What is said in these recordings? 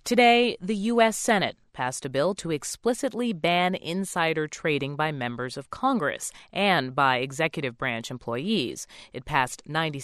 Today, the U.S. Senate passed a bill to explicitly ban insider trading by members of Congress and by executive branch employees. It passed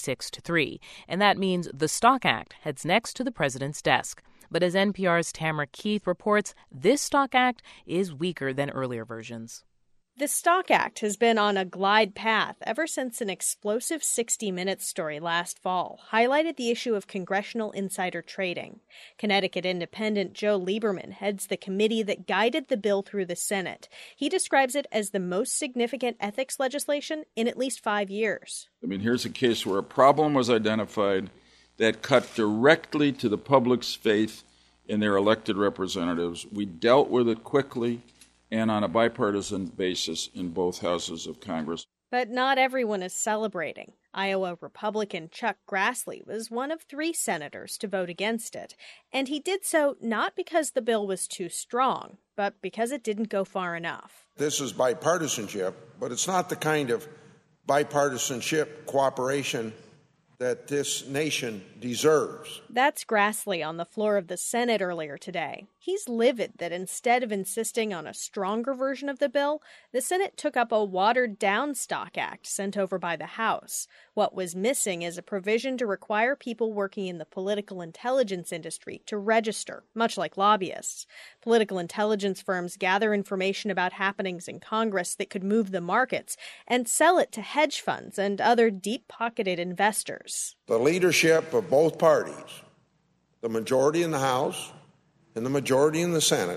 96-3, and that means the Stock Act heads next to the president's desk. But as NPR's Tamara Keith reports, this Stock Act is weaker than earlier versions. The Stock Act has been on a glide path ever since an explosive 60 Minutes story last fall highlighted the issue of congressional insider trading. Connecticut Independent Joe Lieberman heads the committee that guided the bill through the Senate. He describes it as the most significant ethics legislation in at least 5 years. Here's a case where a problem was identified that cut directly to the public's faith in their elected representatives. We dealt with it quickly and on a bipartisan basis in both houses of Congress. But not everyone is celebrating. Iowa Republican Chuck Grassley was one of 3 senators to vote against it, and he did so not because the bill was too strong, but because it didn't go far enough. This is bipartisanship, but it's not the kind of bipartisanship cooperation that this nation deserves. That's Grassley on the floor of the Senate earlier today. He's livid that instead of insisting on a stronger version of the bill, the Senate took up a watered-down Stock Act sent over by the House. What was missing is a provision to require people working in the political intelligence industry to register, much like lobbyists. Political intelligence firms gather information about happenings in Congress that could move the markets and sell it to hedge funds and other deep-pocketed investors. The leadership of both parties, the majority in the House and the majority in the Senate,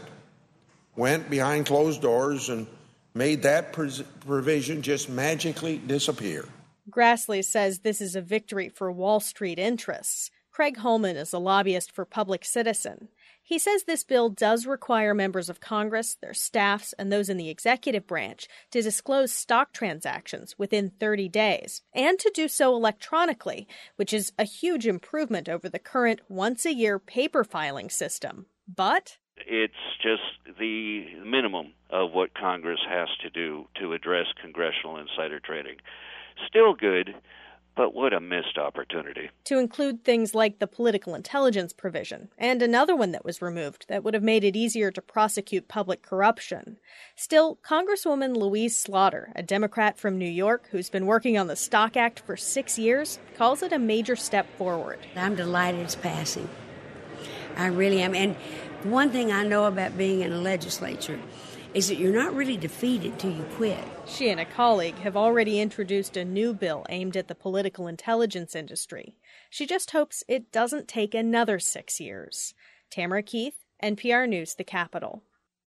went behind closed doors and made that provision just magically disappear. Grassley says this is a victory for Wall Street interests. Craig Holman is a lobbyist for Public Citizen. He says this bill does require members of Congress, their staffs, and those in the executive branch to disclose stock transactions within 30 days, and to do so electronically, which is a huge improvement over the current once-a-year paper filing system. But it's just the minimum of what Congress has to do to address congressional insider trading. Still good, but what a missed opportunity. To include things like the political intelligence provision, and another one that was removed that would have made it easier to prosecute public corruption. Still, Congresswoman Louise Slaughter, a Democrat from New York who's been working on the Stock Act for 6 years, calls it a major step forward. I'm delighted it's passing. I really am. And one thing I know about being in a legislature is that you're not really defeated till you quit. She and a colleague have already introduced a new bill aimed at the political intelligence industry. She just hopes it doesn't take another 6 years. Tamara Keith, NPR News, The Capitol.